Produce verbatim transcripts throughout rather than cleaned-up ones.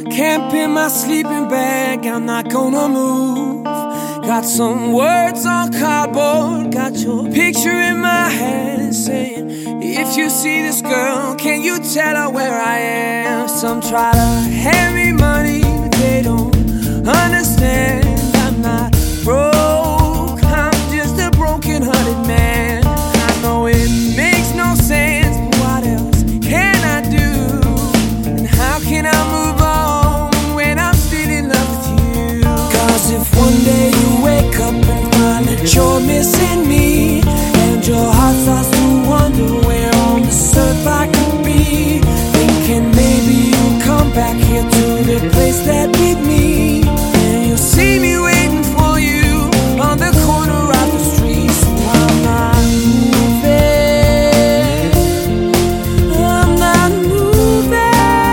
Camp in my sleeping bag, I'm not gonna move. Got some words on cardboard, got your picture in my hand, saying, if you see this girl, can you tell her where I am? Some try to hand me money, but they don't understand. I'm not broke, I'm just a broken-hearted man. I know it makes no sense, but what else can I do? And how can I move on when I'm still in love with you? Cause if one day you wake up and find that you're missing me, and your heart starts to wonder where on this earth I could be, thinking maybe you'll come back here to the place that beat me, and you'll see me waiting for you on the corner of the street. So I'm not moving, I'm not moving.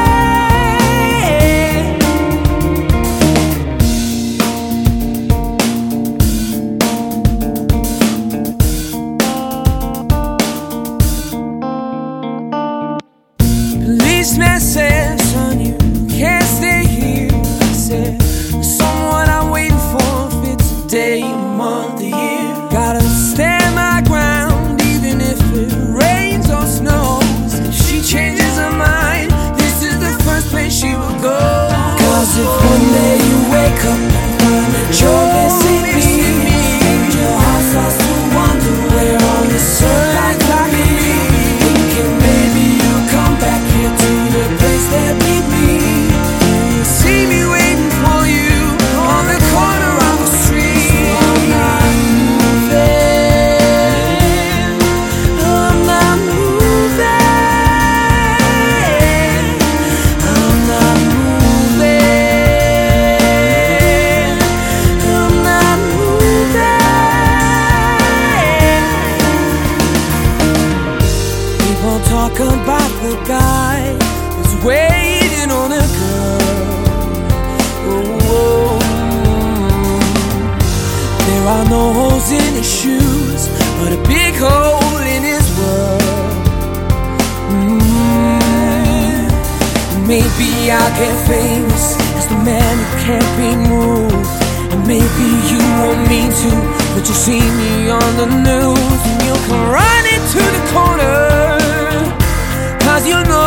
Policeman said, son, you can't stay here. I said, someone I'm waiting for, if it's a day, a month, a year. Gotta stand my ground, even if it rains or snows. If she changes her mind, this is the first place she will go. Cause if one day you wake up and find that you're missing me, and your heart starts to wonder where on this earth I could be, thinking maybe you'll come back here to the place that beat me, and you'll see me waiting for you on the corner of the street. So I'm not moving, I'm not moving, I'm not moving, I'm not moving. People talk about the guy who's waiting on a girl. Oh, there are no holes in his shoes, but a big hole in his world. Mm. Maybe I'll get famous as the man who can't be moved, and maybe you won't mean to, but you'll see me on the news, and you'll come running to the corner, cause you know